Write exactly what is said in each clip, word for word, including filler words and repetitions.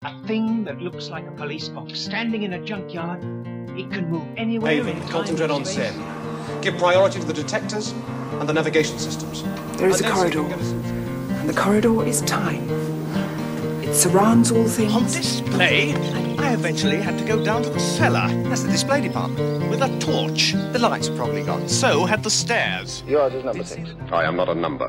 A thing that looks like a police box standing in a junkyard. It can move anywhere. Haven, concentrate on Sen. Give priority to the detectors and the navigation systems. There is a corridor, and the corridor is time. It surrounds all things. On display, I eventually had to go down to the cellar. That's the display department. With a torch. The lights are probably gone. So had the stairs. Yours is number six. I am not a number.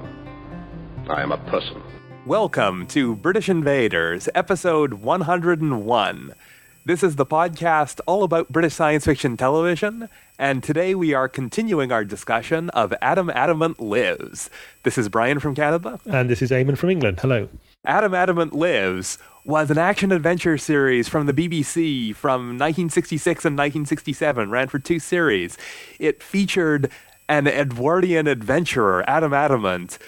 I am a person. Welcome to British Invaders, episode one hundred one. This is the podcast all about British science fiction television, and today we are continuing our discussion of Adam Adamant Lives. This is Brian from Canada. And this is Eamon from England. Hello. Adam Adamant Lives was an action-adventure series from the B B C from nineteen sixty-six and nineteen sixty-seven, ran for two series. It featured an Edwardian adventurer, Adam Adamant,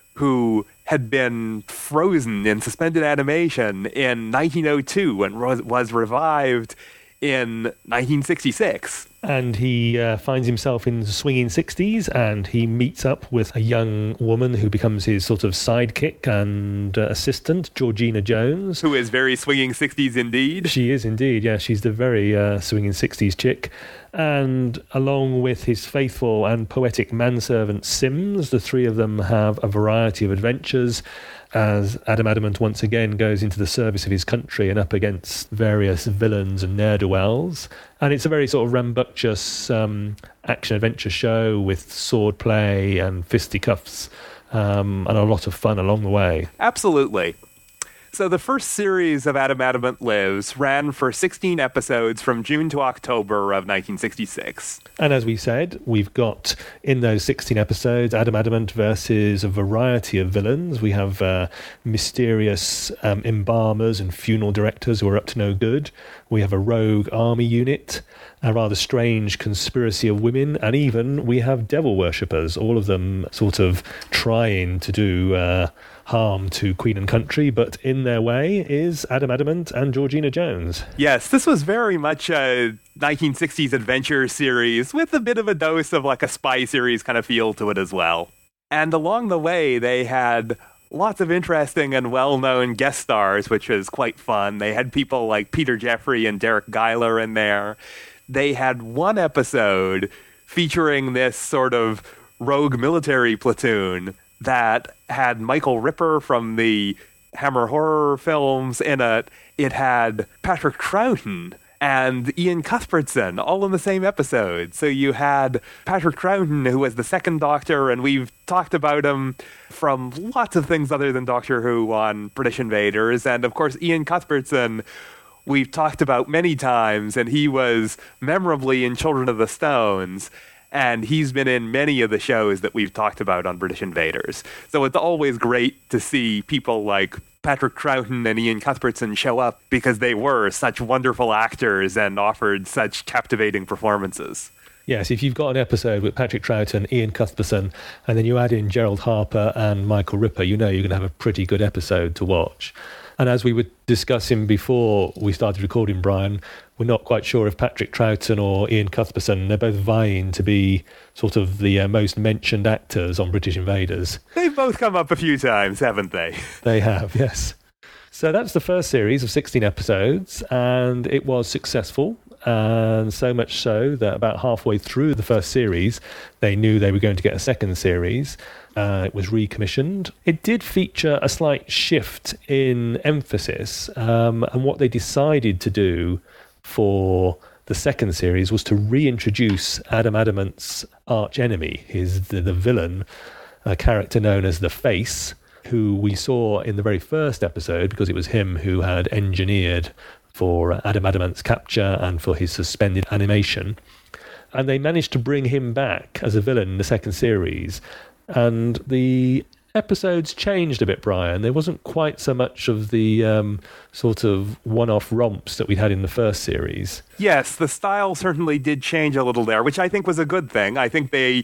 who had been frozen in suspended animation in nineteen oh two and was revived in nineteen sixty-six. And he uh, finds himself in the swinging sixties, and he meets up with a young woman who becomes his sort of sidekick and uh, assistant, Georgina Jones. Who is very swinging sixties indeed. She is indeed, yeah. She's the very uh, swinging sixties chick. And along with his faithful and poetic manservant Sims, the three of them have a variety of adventures as Adam Adamant once again goes into the service of his country and up against various villains and ne'er-do-wells. And it's a very sort of rambunctious um, action-adventure show with swordplay and fisticuffs um, and a lot of fun along the way. Absolutely. So the first series of Adam Adamant Lives ran for sixteen episodes from June to October of nineteen sixty-six. And as we said, we've got in those sixteen episodes Adam Adamant versus a variety of villains. We have uh, mysterious um, embalmers and funeral directors who are up to no good. We have a rogue army unit, a rather strange conspiracy of women, and even we have devil worshippers, all of them sort of trying to do uh, harm to Queen and Country, but in their way is Adam Adamant and Georgina Jones. Yes, this was very much a nineteen sixties adventure series with a bit of a dose of like a spy series kind of feel to it as well. And along the way, they had lots of interesting and well-known guest stars, which was quite fun. They had people like Peter Jeffrey and Derek Geiler in there. They had one episode featuring this sort of rogue military platoon that had Michael Ripper from the Hammer horror films in it. It had Patrick Troughton and Ian Cuthbertson all in the same episode. So you had Patrick Troughton, who was the second Doctor, and we've talked about him from lots of things other than Doctor Who on British Invaders. And of course, Ian Cuthbertson, we've talked about many times, and he was memorably in Children of the Stones. And he's been in many of the shows that we've talked about on British Invaders. So it's always great to see people like Patrick Troughton and Ian Cuthbertson show up because they were such wonderful actors and offered such captivating performances. Yes, if you've got an episode with Patrick Troughton, Ian Cuthbertson, and then you add in Gerald Harper and Michael Ripper, you know you're going to have a pretty good episode to watch. And as we were discussing before we started recording, Brian, we're not quite sure if Patrick Troughton or Ian Cuthbertson, they're both vying to be sort of the uh, most mentioned actors on British Invaders. They've both come up a few times, haven't they? They have, yes. So that's the first series of sixteen episodes, and it was successful. And so much so that about halfway through the first series, they knew they were going to get a second series. Uh, it was recommissioned. It did feature a slight shift in emphasis, um, and what they decided to do for the second series was to reintroduce Adam Adamant's arch-enemy, his the, the villain, a character known as the Face, who we saw in the very first episode because it was him who had engineered for Adam Adamant's capture and for his suspended animation. And they managed to bring him back as a villain in the second series. And the episodes changed a bit, Brian. There wasn't quite so much of the um, sort of one-off romps that we'd had in the first series. Yes, the style certainly did change a little there, which I think was a good thing. I think they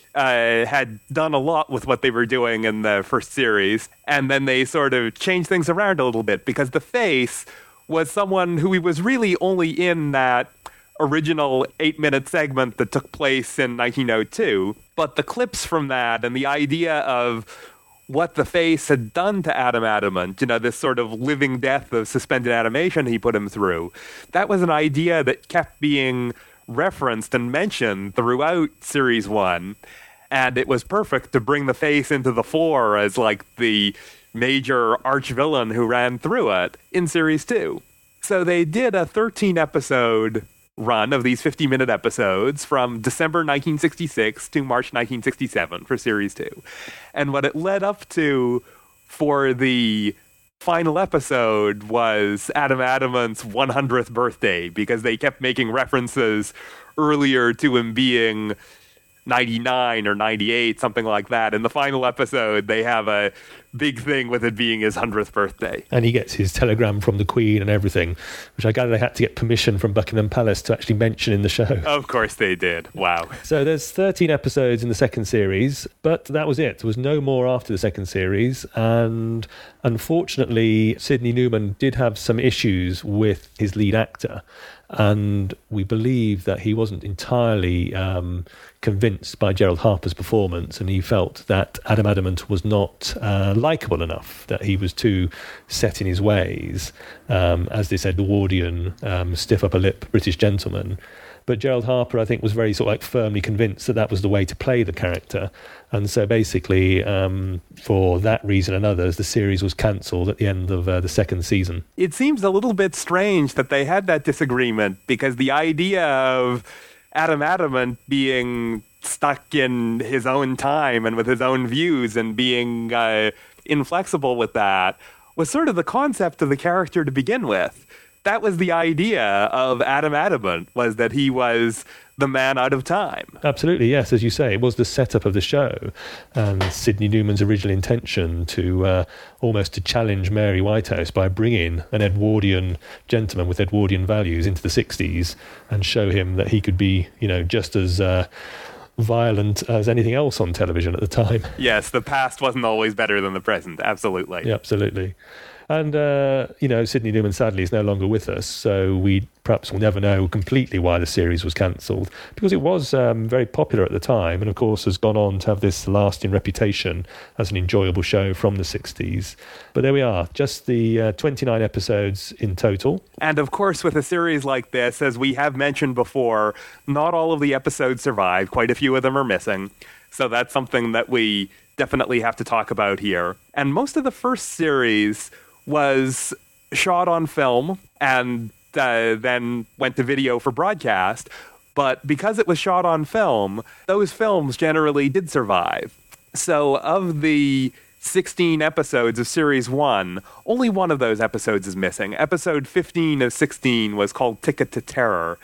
uh, had done a lot with what they were doing in the first series, and then they sort of changed things around a little bit, because the Face was someone who he was really only in that original eight-minute segment that took place in nineteen oh two, but the clips from that and the idea of what the face had done to Adam Adamant, you know, this sort of living death of suspended animation he put him through. That was an idea that kept being referenced and mentioned throughout Series one, and it was perfect to bring the face into the fore as, like, the major arch-villain who ran through it in Series two. So they did a thirteen-episode run of these fifty-minute episodes from December nineteen sixty-six to March nineteen sixty-seven for Series two. And what it led up to for the final episode was Adam Adamant's one hundredth birthday, because they kept making references earlier to him being ninety-nine or ninety-eight, something like that. In the final episode, they have a big thing with it being his one hundredth birthday. And he gets his telegram from the Queen and everything, which I gather they had to get permission from Buckingham Palace to actually mention in the show. Of course they did. Wow. So there's thirteen episodes in the second series, but that was it. There was no more after the second series. And unfortunately, Sidney Newman did have some issues with his lead actor. And we believe that he wasn't entirely um, convinced by Gerald Harper's performance, and he felt that Adam Adamant was not uh, likeable enough, that he was too set in his ways, um, as this Edwardian, um, stiff upper lip British gentleman. But Gerald Harper, I think, was very sort of like firmly convinced that that was the way to play the character. And so basically, um, for that reason and others, the series was cancelled at the end of uh, the second season. It seems a little bit strange that they had that disagreement, because the idea of Adam Adamant being stuck in his own time and with his own views and being uh, inflexible with that was sort of the concept of the character to begin with. That was the idea of Adam Adamant, was that he was the man out of time. Absolutely, yes. As you say, it was the setup of the show, and Sidney Newman's original intention to uh, almost to challenge Mary Whitehouse by bringing an Edwardian gentleman with Edwardian values into the sixties and show him that he could be, you know, just as uh, violent as anything else on television at the time. Yes, the past wasn't always better than the present. Absolutely. Yeah, absolutely. And, uh, you know, Sidney Newman, sadly, is no longer with us, so we perhaps will never know completely why the series was cancelled, because it was um, very popular at the time, and, of course, has gone on to have this lasting reputation as an enjoyable show from the sixties. But there we are, just the uh, twenty-nine episodes in total. And, of course, with a series like this, as we have mentioned before, not all of the episodes survive. Quite a few of them are missing. So that's something that we definitely have to talk about here. And most of the first series was shot on film and uh, then went to video for broadcast. But because it was shot on film, those films generally did survive. So of the sixteen episodes of Series one, only one of those episodes is missing. Episode fifteen of sixteen was called Ticket to Terror,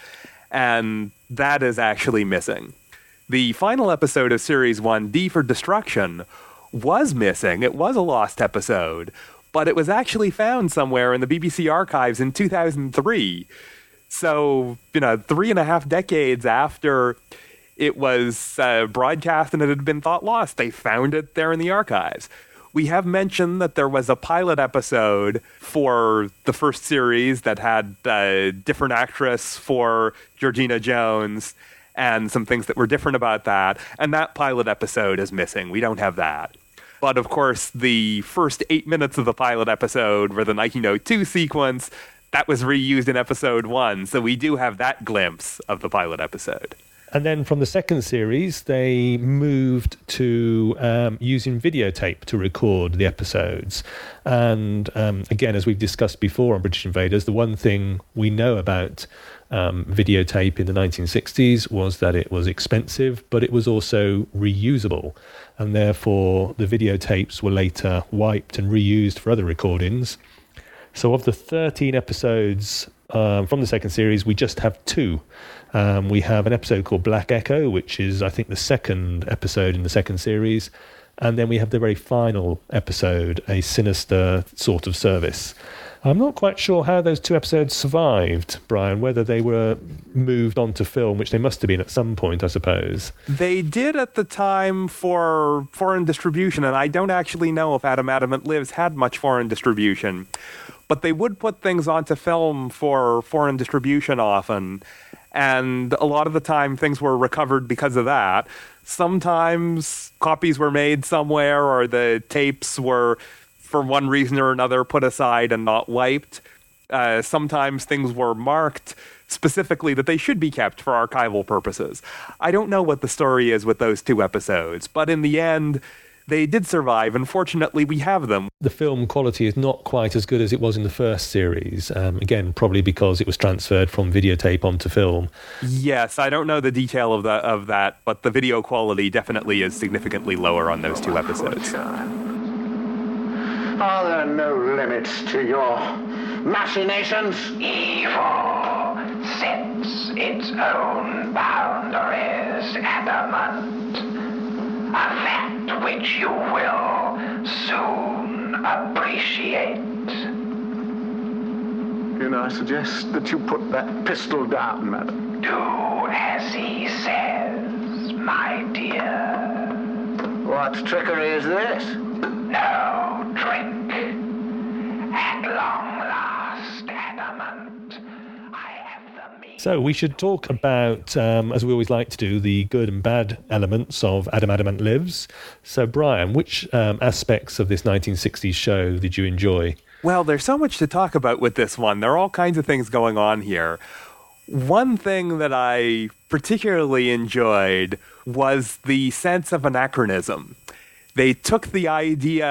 and that is actually missing. The final episode of Series one, D for Destruction, was missing. It was a lost episode, but it was actually found somewhere in the B B C archives in two thousand three. So, you know, three and a half decades after it was uh, broadcast and it had been thought lost, they found it there in the archives. We have mentioned that there was a pilot episode for the first series that had a different actress for Georgina Jones and some things that were different about that. And that pilot episode is missing. We don't have that. But, of course, the first eight minutes of the pilot episode were the nineteen oh two sequence. That was reused in episode one. So we do have that glimpse of the pilot episode. And then from the second series, they moved to um, using videotape to record the episodes. And um, again, as we've discussed before on British Invaders, the one thing we know about um, videotape in the nineteen sixties was that it was expensive, but it was also reusable. And therefore, the videotapes were later wiped and reused for other recordings. So of the thirteen episodes um, from the second series, we just have two. Um, we have an episode called Black Echo, which is, I think, the second episode in the second series. And then we have the very final episode, A Sinister Sort of Service. I'm not quite sure how those two episodes survived, Brian, whether they were moved on to film, which they must have been at some point, I suppose. They did at the time for foreign distribution, and I don't actually know if Adam Adamant Lives had much foreign distribution. But they would put things onto film for foreign distribution often. And a lot of the time, things were recovered because of that. Sometimes copies were made somewhere, or the tapes were, for one reason or another, put aside and not wiped. Uh, sometimes things were marked specifically that they should be kept for archival purposes. I don't know what the story is with those two episodes, but in the end, they did survive, and fortunately we have them. The film quality is not quite as good as it was in the first series. Um, again, probably because it was transferred from videotape onto film. Yes, I don't know the detail of, the, of that, but the video quality definitely is significantly lower on those two episodes. Are there no limits to your machinations? Evil sets its own boundaries, Adamant. A fact which you will soon appreciate. Can I suggest that you put that pistol down, madam? Do as he says, my dear. What trickery is this? No trick. At long last, Adamant, I have the means. So we should talk about, um, as we always like to do, the good and bad elements of Adam Adamant Lives. So Brian, which um, aspects of this nineteen sixties show did you enjoy? Well, there's so much to talk about with this one. There are all kinds of things going on here. One thing that I particularly enjoyed was the sense of anachronism. They took the idea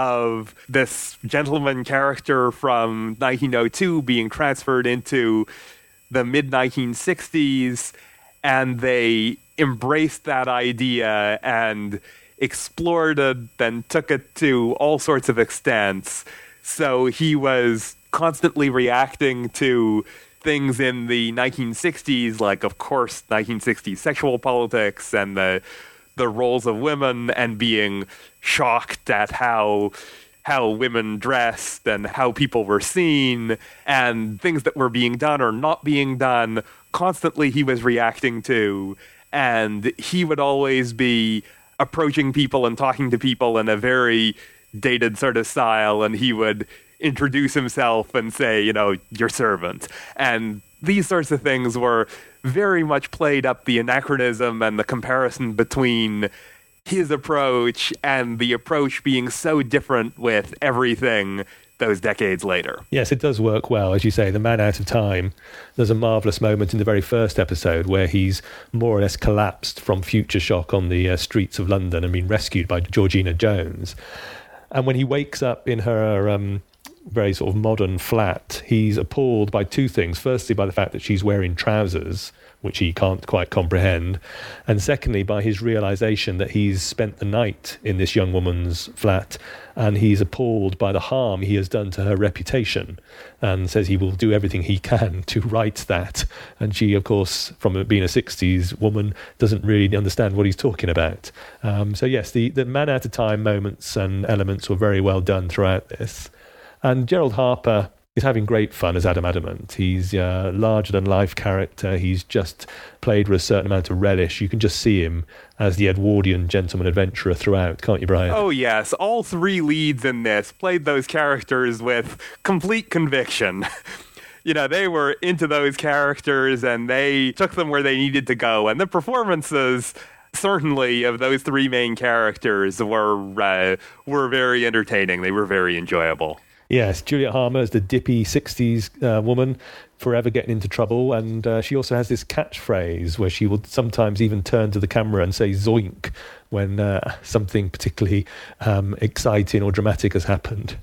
of this gentleman character from nineteen oh two being transferred into the mid nineteen sixties, and they embraced that idea and explored it and took it to all sorts of extents. So he was constantly reacting to things in the nineteen sixties, like, of course, nineteen sixties sexual politics and the the roles of women, and being shocked at how how women dressed and how people were seen and things that were being done or not being done. Constantly he was reacting to, and he would always be approaching people and talking to people in a very dated sort of style, and he would introduce himself and say, you know, your servant. And these sorts of things were very much played up the anachronism and the comparison between his approach and the approach being so different with everything those decades later. Yes, it does work well. As you say, the man out of time, there's a marvellous moment in the very first episode where he's more or less collapsed from future shock on the uh, streets of London and been rescued by Georgina Jones. And when he wakes up in her um, very sort of modern flat, he's appalled by two things. Firstly, by the fact that she's wearing trousers, which he can't quite comprehend. And secondly, by his realization that he's spent the night in this young woman's flat, and he's appalled by the harm he has done to her reputation, and says he will do everything he can to right that. And she, of course, from being a sixties woman, doesn't really understand what he's talking about. Um, so yes, the, the man out of time moments and elements were very well done throughout this. And Gerald Harper is having great fun as Adam Adamant. He's a larger-than-life character. He's just played with a certain amount of relish. You can just see him as the Edwardian gentleman adventurer throughout, can't you, Brian? Oh, yes. All three leads in this played those characters with complete conviction. You know, they were into those characters, and they took them where they needed to go. And the performances, certainly, of those three main characters were uh, were very entertaining. They were very enjoyable. Yes, Juliet Harmer is the dippy sixties uh, woman, forever getting into trouble. And uh, she also has this catchphrase where she will sometimes even turn to the camera and say zoink when uh, something particularly um, exciting or dramatic has happened.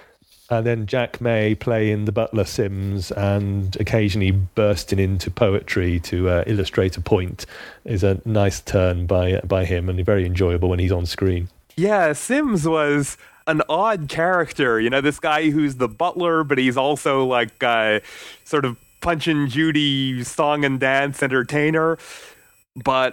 And then Jack May playing the butler Sims and occasionally bursting into poetry to uh, illustrate a point is a nice turn by by him, and very enjoyable when he's on screen. Yeah, Sims was an odd character. You know, this guy who's the butler, but he's also like uh, sort of Punch and Judy song and dance entertainer. But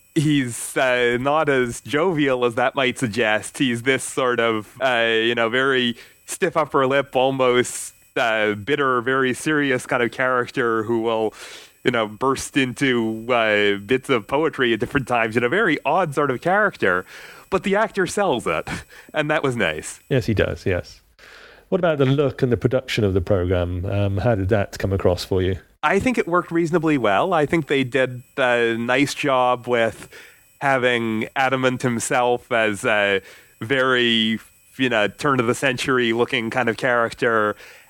he's uh, not as jovial as that might suggest. He's this sort of, uh, you know, very stiff upper lip, almost uh, bitter, very serious kind of character who will, you know, burst into uh, bits of poetry at different times. You know, very odd sort of character. But the actor sells it, and that was nice. Yes, he does, yes. What about the look and the production of the programme? Um, how did that come across for you? I think it worked reasonably well. I think they did a nice job with having Adamant himself as a very, you know, turn-of-the-century looking kind of character,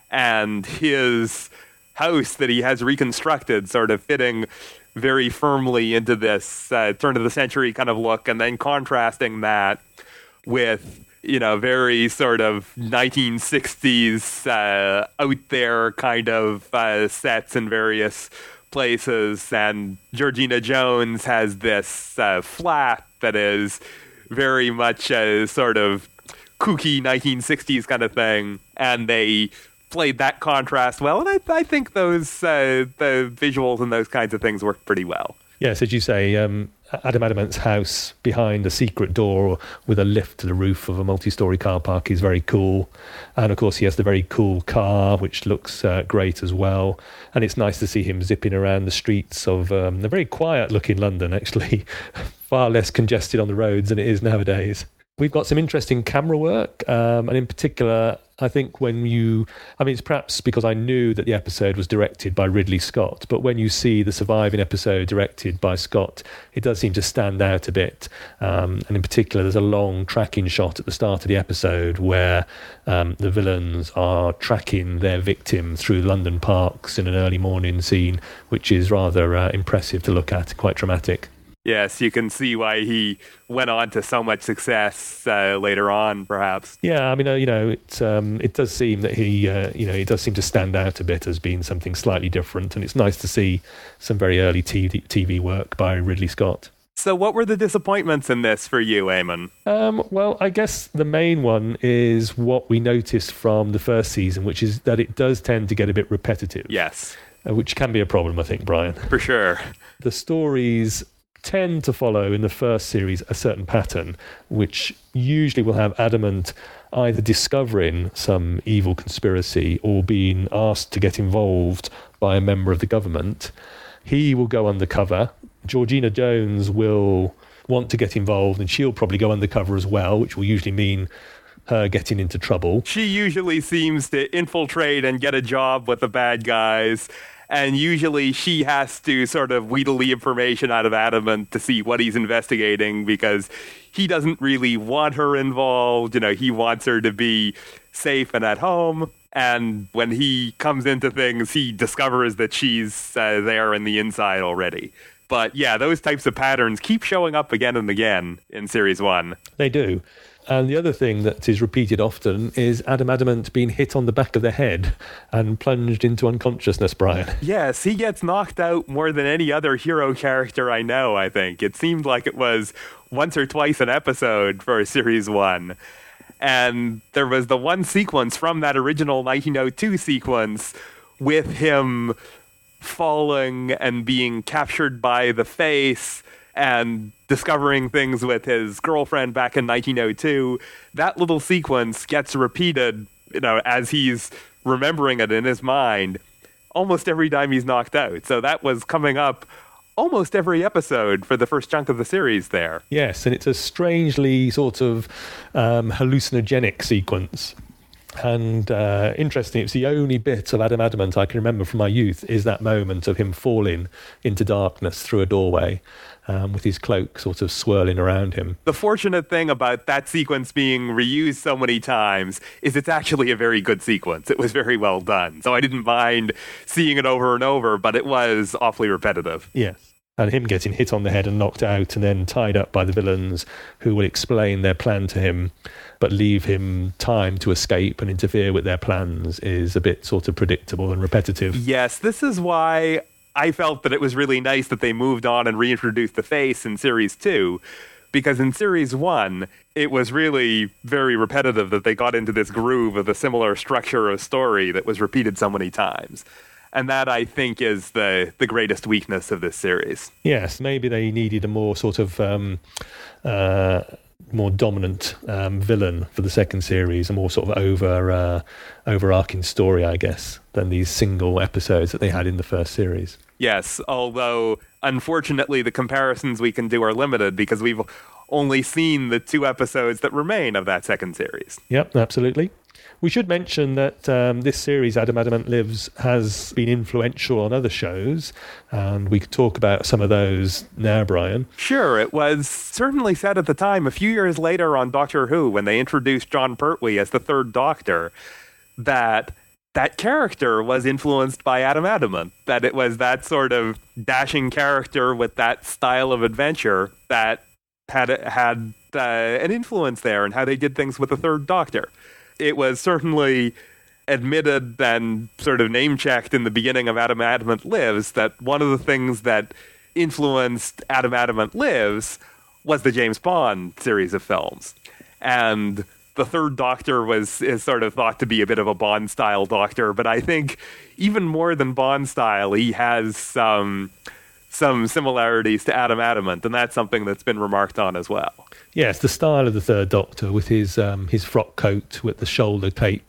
and his house that he has reconstructed sort of fitting very firmly into this uh, turn-of-the-century kind of look, and then contrasting that with, you know, very sort of nineteen sixties uh, out there kind of uh, sets in various places. And Georgina Jones has this uh, flat that is very much a sort of kooky nineteen sixties kind of thing. And they played that contrast well. And I, I think those uh, the visuals and those kinds of things worked pretty well. Yes, as you say, um, Adam Adamant's house behind a secret door with a lift to the roof of a multi-storey car park is very cool. And of course, he has the very cool car, which looks uh, great as well. And it's nice to see him zipping around the streets of um, a very quiet-looking London, actually. Far less congested on the roads than it is nowadays. We've got some interesting camera work, um, and in particular, I think when you, I mean, it's perhaps because I knew that the episode was directed by Ridley Scott, but when you see the surviving episode directed by Scott, it does seem to stand out a bit. Um, and in particular, there's a long tracking shot at the start of the episode where um, the villains are tracking their victim through London parks in an early morning scene, which is rather uh, impressive to look at, quite dramatic. Yes, you can see why he went on to so much success uh, later on, perhaps. Yeah, I mean, uh, you know, it um, it does seem that he, uh, you know, he does seem to stand out a bit as being something slightly different, and it's nice to see some very early T V, T V work by Ridley Scott. So, what were the disappointments in this for you, Eamon? Um, well, I guess the main one is what we noticed from the first season, which is that it does tend to get a bit repetitive. Yes, uh, which can be a problem, I think, Brian. For sure. The stories tend to follow in the first series a certain pattern, which usually will have Adamant either discovering some evil conspiracy or being asked to get involved by a member of the government. He will go undercover. Georgina Jones will want to get involved, and she'll probably go undercover as well, which will usually mean her getting into trouble. She usually seems to infiltrate and get a job with the bad guys. And usually she has to sort of wheedle the information out of Adamant to see what he's investigating, because he doesn't really want her involved. You know, he wants her to be safe and at home. And when he comes into things, he discovers that she's uh, there in the inside already. But yeah, those types of patterns keep showing up again and again in series one. They do. And the other thing that is repeated often is Adam Adamant being hit on the back of the head and plunged into unconsciousness, Brian. Yes, he gets knocked out more than any other hero character I know, I think. It seemed like it was once or twice an episode for series one. And there was the one sequence from that original nineteen oh two sequence with him falling and being captured by the face and discovering things with his girlfriend back in nineteen oh two. That little sequence gets repeated, you know, as he's remembering it in his mind almost every time he's knocked out. So that was coming up almost every episode for the first chunk of the series there. Yes, and it's a strangely sort of um, hallucinogenic sequence. And uh, interesting, it's the only bit of Adam Adamant I can remember from my youth is that moment of him falling into darkness through a doorway um, with his cloak sort of swirling around him. The fortunate thing about that sequence being reused so many times is it's actually a very good sequence. It was very well done. So I didn't mind seeing it over and over, but it was awfully repetitive. Yes. And him getting hit on the head and knocked out and then tied up by the villains who will explain their plan to him but leave him time to escape and interfere with their plans is a bit sort of predictable and repetitive. Yes, this is why I felt that it was really nice that they moved on and reintroduced the face in series two, because in series one, it was really very repetitive that they got into this groove of a similar structure of story that was repeated so many times. And that, I think, is the, the greatest weakness of this series. Yes, maybe they needed a more sort of um, uh, more dominant um, villain for the second series, a more sort of over uh, overarching story, I guess, than these single episodes that they had in the first series. Yes, although, unfortunately, the comparisons we can do are limited because we've only seen the two episodes that remain of that second series. Yep, absolutely. We should mention that um, this series, Adam Adamant Lives, has been influential on other shows, and we could talk about some of those now, Brian. Sure, it was certainly said at the time, a few years later on Doctor Who, when they introduced John Pertwee as the Third Doctor, that that character was influenced by Adam Adamant, that it was that sort of dashing character with that style of adventure that had had uh, an influence there in how they did things with the Third Doctor. It was certainly admitted and sort of name-checked in the beginning of Adam Adamant Lives that one of the things that influenced Adam Adamant Lives was the James Bond series of films. And the Third Doctor was is sort of thought to be a bit of a Bond-style Doctor, but I think even more than Bond-style, he has some, some similarities to Adam Adamant, and that's something that's been remarked on as well. Yes, the style of the Third Doctor with his um, his frock coat with the shoulder cape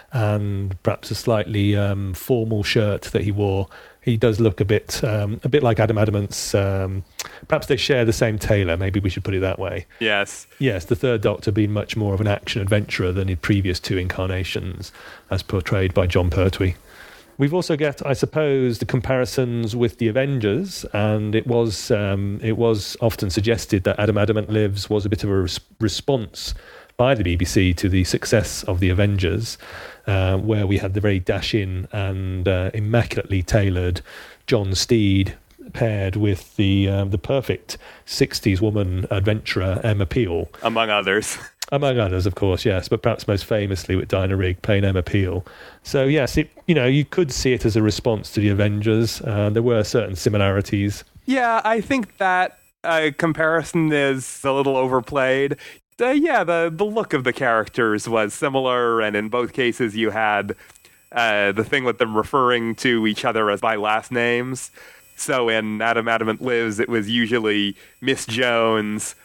and perhaps a slightly um, formal shirt that he wore. He does look a bit um, a bit like Adam Adamant's. Um, perhaps they share the same tailor. Maybe we should put it that way. Yes. Yes, the Third Doctor being much more of an action adventurer than in previous two incarnations, as portrayed by John Pertwee. We've also got, I suppose, the comparisons with the Avengers, and it was um, it was often suggested that Adam Adamant Lives was a bit of a res- response by the B B C to the success of the Avengers, uh, where we had the very dashing and uh, immaculately tailored John Steed paired with the um, the perfect sixties woman adventurer Emma Peel, among others. Among others, of course, yes, but perhaps most famously with Dinah Rigg playing Emma Peel. So, yes, it, you know, you could see it as a response to the Avengers. Uh, there were certain similarities. Yeah, I think that uh, comparison is a little overplayed. Uh, yeah, the, the look of the characters was similar, and in both cases you had uh, the thing with them referring to each other as by last names. So in Adam Adamant Lives, it was usually Miss Jones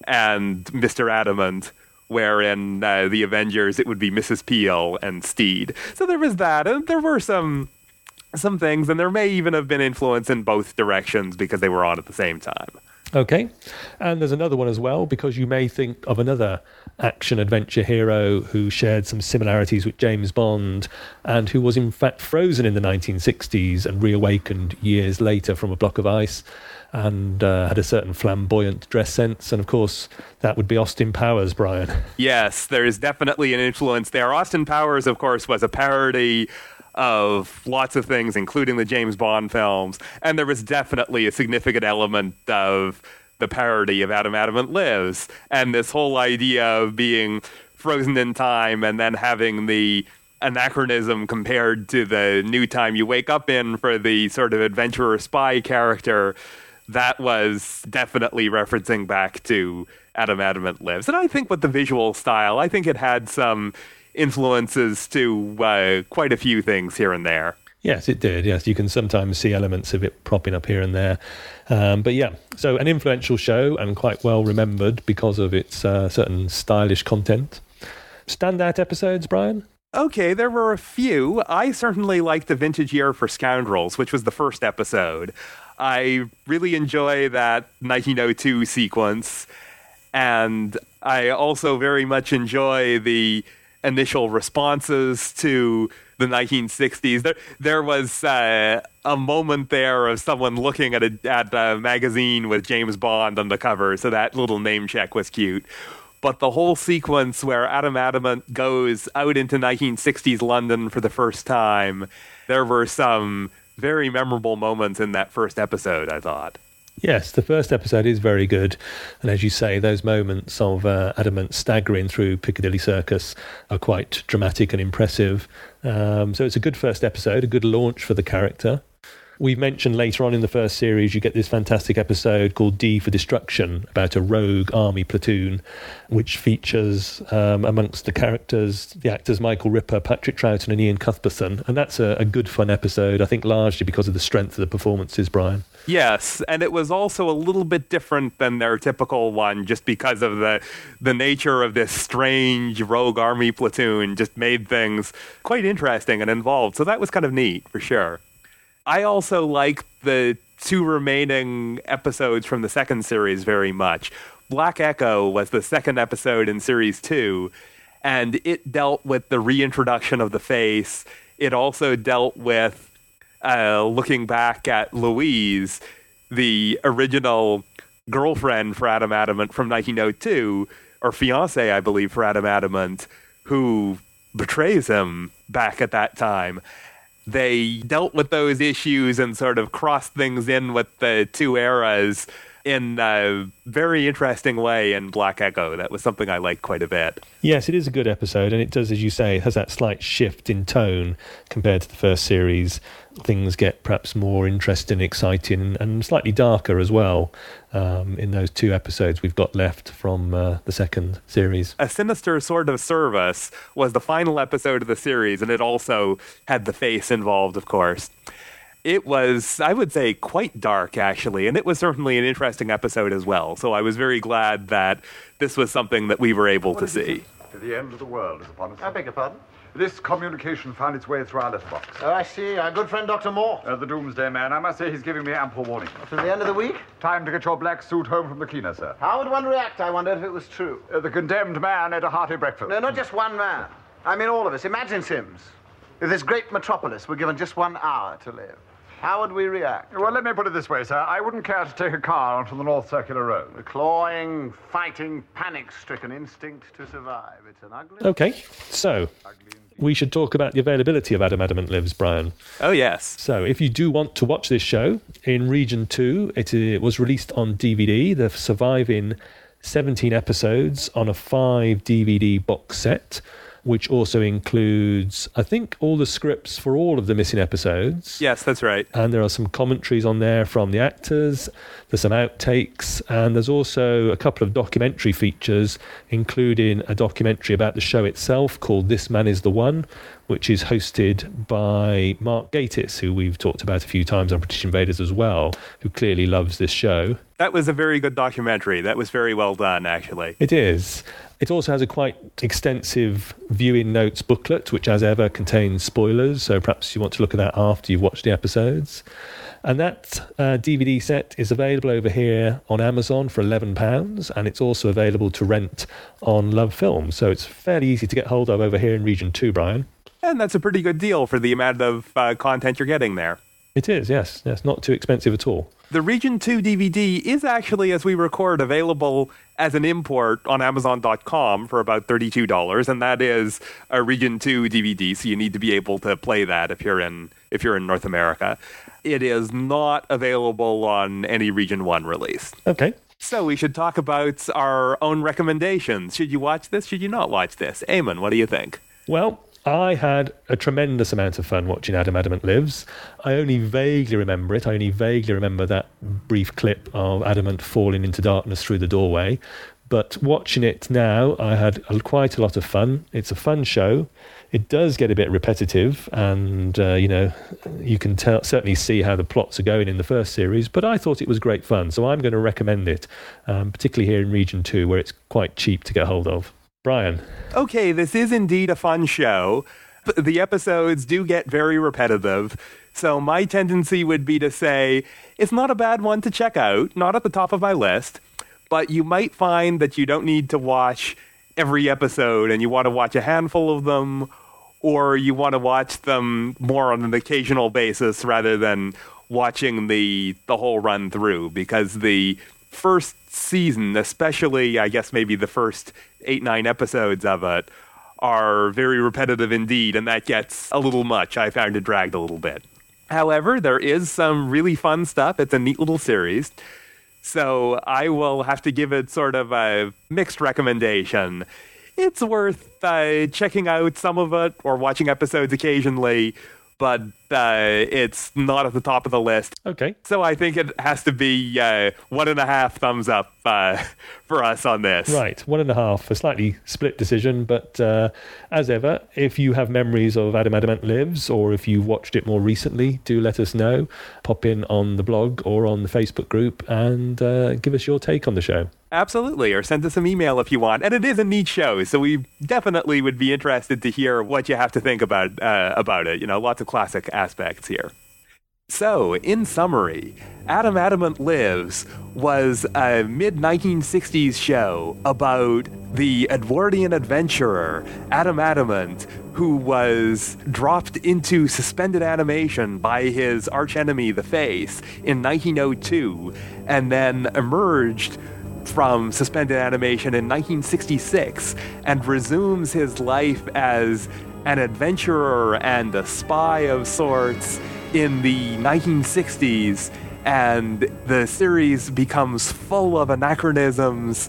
and Mister Adamant, where in uh, the Avengers it would be Missus Peel and Steed. So there was that, and there were some some things, and there may even have been influence in both directions because they were on at the same time. Okay, and there's another one as well, because you may think of another action-adventure hero who shared some similarities with James Bond and who was in fact frozen in the nineteen sixties and reawakened years later from a block of ice, and uh, had a certain flamboyant dress sense. And, of course, that would be Austin Powers, Brian. Yes, there's definitely an influence there. Austin Powers, of course, was a parody of lots of things, including the James Bond films. And there was definitely a significant element of the parody of Adam Adamant Lives. And this whole idea of being frozen in time and then having the anachronism compared to the new time you wake up in for the sort of adventurer spy character, that was definitely referencing back to Adam Adamant Lives. And I think with the visual style, I think it had some influences to uh, quite a few things here and there. Yes, it did. Yes, you can sometimes see elements of it propping up here and there. Um, but yeah, so an influential show and quite well remembered because of its uh, certain stylish content. Standout episodes, Brian? Okay, there were a few. I certainly liked The Vintage Year for Scoundrels, which was the first episode. I really enjoy that nineteen oh two sequence, and I also very much enjoy the initial responses to the nineteen sixties. There, there was uh, a moment there of someone looking at a, at a magazine with James Bond on the cover, so that little name check was cute. But the whole sequence where Adam Adamant goes out into nineteen sixties London for the first time, there were some very memorable moments in that first episode, I thought. Yes, the first episode is very good. And as you say, those moments of uh, Adamant staggering through Piccadilly Circus are quite dramatic and impressive. Um, so it's a good first episode, a good launch for the character. We mentioned later on in the first series, you get this fantastic episode called D for Destruction, about a rogue army platoon, which features, um, amongst the characters, the actors Michael Ripper, Patrick Troughton and Ian Cuthbertson. And that's a, a good, fun episode, I think largely because of the strength of the performances, Brian. Yes, and it was also a little bit different than their typical one, just because of the the nature of this strange rogue army platoon just made things quite interesting and involved. So that was kind of neat, for sure. I also liked the two remaining episodes from the second series very much. Black Echo was the second episode in series two, And it dealt with the reintroduction of the face. It also dealt with uh, looking back at Louise, the original girlfriend for Adam Adamant from nineteen oh two, or fiancé, I believe, for Adam Adamant, who betrays him back at that time. They dealt with those issues and sort of crossed things in with the two eras in a very interesting way in Black Echo. That was something I liked quite a bit. Yes, it is a good episode, and it does, as you say, it has that slight shift in tone compared to the first series. Things get perhaps more interesting, exciting, and slightly darker as well um, in those two episodes we've got left from uh, the second series. A Sinister Sort of Service was the final episode of the series, and it also had the face involved, of course. It was, I would say, quite dark, actually, and it was certainly an interesting episode as well. So I was very glad that this was something that we were able to see. The end of the world is upon us. I beg your pardon? This communication found its way through our letterbox. Oh, I see. Our good friend Doctor Moore. Uh, the Doomsday Man. I must say he's giving me ample warning. To the end of the week? Time to get your black suit home from the cleaner, sir. How would one react, I wonder, if it was true? Uh, the condemned man ate a hearty breakfast. No, not just one man. I mean all of us. Imagine, Sims, if this great metropolis were given just one hour to live. How would we react? Well, let me put it this way, sir. I wouldn't care to take a car onto the North Circular Road. The clawing, fighting, panic-stricken instinct to survive. It's an ugly... Okay, so we should talk about the availability of Adam Adamant Lives, Brian. Oh, yes. So if you do want to watch this show, in Region two, it, it was released on D V D, the surviving seventeen episodes on a five D V D box set, which also includes, I think, all the scripts for all of the missing episodes. Yes, that's right. And there are some commentaries on there from the actors. There's some outtakes. And there's also a couple of documentary features, including a documentary about the show itself called This Man Is the One, which is hosted by Mark Gatiss, who we've talked about a few times on British Invaders as well, who clearly loves this show. That was a very good documentary. That was very well done, actually. It is. It also has a quite extensive viewing notes booklet, which, as ever, contains spoilers, so perhaps you want to look at that after you've watched the episodes. And that uh, D V D set is available over here on Amazon for eleven pounds, and it's also available to rent on Love Film, so it's fairly easy to get hold of over here in Region two, Brian. And that's a pretty good deal for the amount of uh, content you're getting there. It is, yes. Yes, not too expensive at all. The Region two D V D is actually, as we record, available as an import on Amazon dot com for about thirty-two dollars, and that is a Region two D V D, so you need to be able to play that if you're in if you're in North America. It is not available on any Region one release. Okay. So we should talk about our own recommendations. Should you watch this? Should you not watch this? Eamon, what do you think? Well, I had a tremendous amount of fun watching Adam Adamant Lives. I only vaguely remember it. I only vaguely remember that brief clip of Adamant falling into darkness through the doorway. But watching it now, I had a, quite a lot of fun. It's a fun show. It does get a bit repetitive, and, uh, you know, you can tell, certainly see how the plots are going in the first series, but I thought it was great fun, so I'm going to recommend it, um, particularly here in Region two, where it's quite cheap to get hold of. Brian. Okay, this is indeed a fun show. The episodes do get very repetitive, so my tendency would be to say it's not a bad one to check out, not at the top of my list, but you might find that you don't need to watch every episode and you want to watch a handful of them, or you want to watch them more on an occasional basis rather than watching the the whole run through, because the first season, especially I guess maybe the first eight, nine episodes of it, are very repetitive indeed, and that gets a little much. I found it dragged a little bit. However, there is some really fun stuff. It's a neat little series. So I will have to give it sort of a mixed recommendation. It's worth uh, checking out some of it or watching episodes occasionally, but uh, it's not at the top of the list. Okay. So I think it has to be uh, one and a half thumbs up uh, for us on this. Right, one and a half, a slightly split decision, but uh, as ever, if you have memories of Adam Adamant Lives, or if you watched it more recently, do let us know. Pop in on the blog or on the Facebook group and uh, give us your take on the show. Absolutely, or send us some email if you want. And it is a neat show, so we definitely would be interested to hear what you have to think about uh, about it. You know, lots of classic aspects here. So, in summary, Adam Adamant Lives was a mid nineteen sixties show about the Edwardian adventurer, Adam Adamant, who was dropped into suspended animation by his archenemy, The Face, in nineteen oh two, and then emerged from suspended animation in nineteen sixty-six and resumes his life as an adventurer and a spy of sorts in the nineteen sixties, and the series becomes full of anachronisms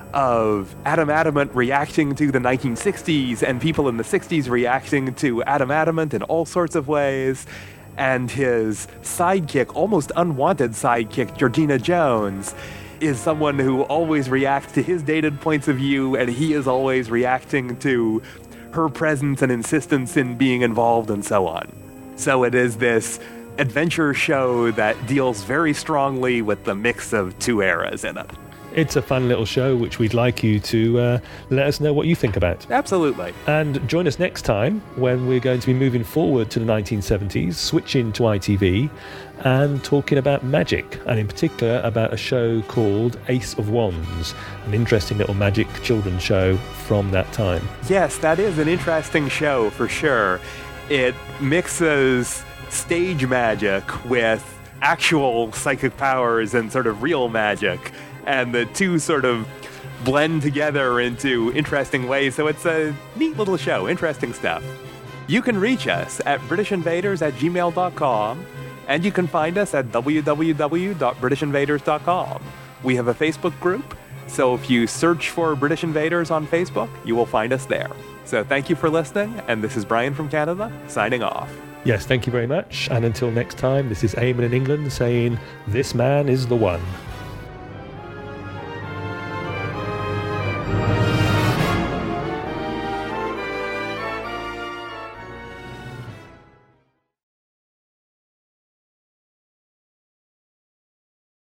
of Adam Adamant reacting to the nineteen sixties and people in the sixties reacting to Adam Adamant in all sorts of ways, and his sidekick, almost unwanted sidekick, Georgina Jones, is someone who always reacts to his dated points of view, and he is always reacting to her presence and insistence in being involved and so on. So it is this adventure show that deals very strongly with the mix of two eras in it. It's a fun little show which we'd like you to uh, let us know what you think about. Absolutely. And join us next time when we're going to be moving forward to the nineteen seventies, switching to I T V, and talking about magic, and in particular about a show called Ace of Wands, an interesting little magic children's show from that time. Yes, that is an interesting show for sure. It mixes stage magic with actual psychic powers and sort of real magic, and the two sort of blend together into interesting ways, so it's a neat little show, interesting stuff. You can reach us at british invaders at gmail dot com, and you can find us at w w w dot british invaders dot com. We have a Facebook group, so if you search for British Invaders on Facebook, you will find us there. So thank you for listening, and this is Brian from Canada, signing off. Yes, thank you very much, and until next time, this is Eamon in England saying, this man is the one.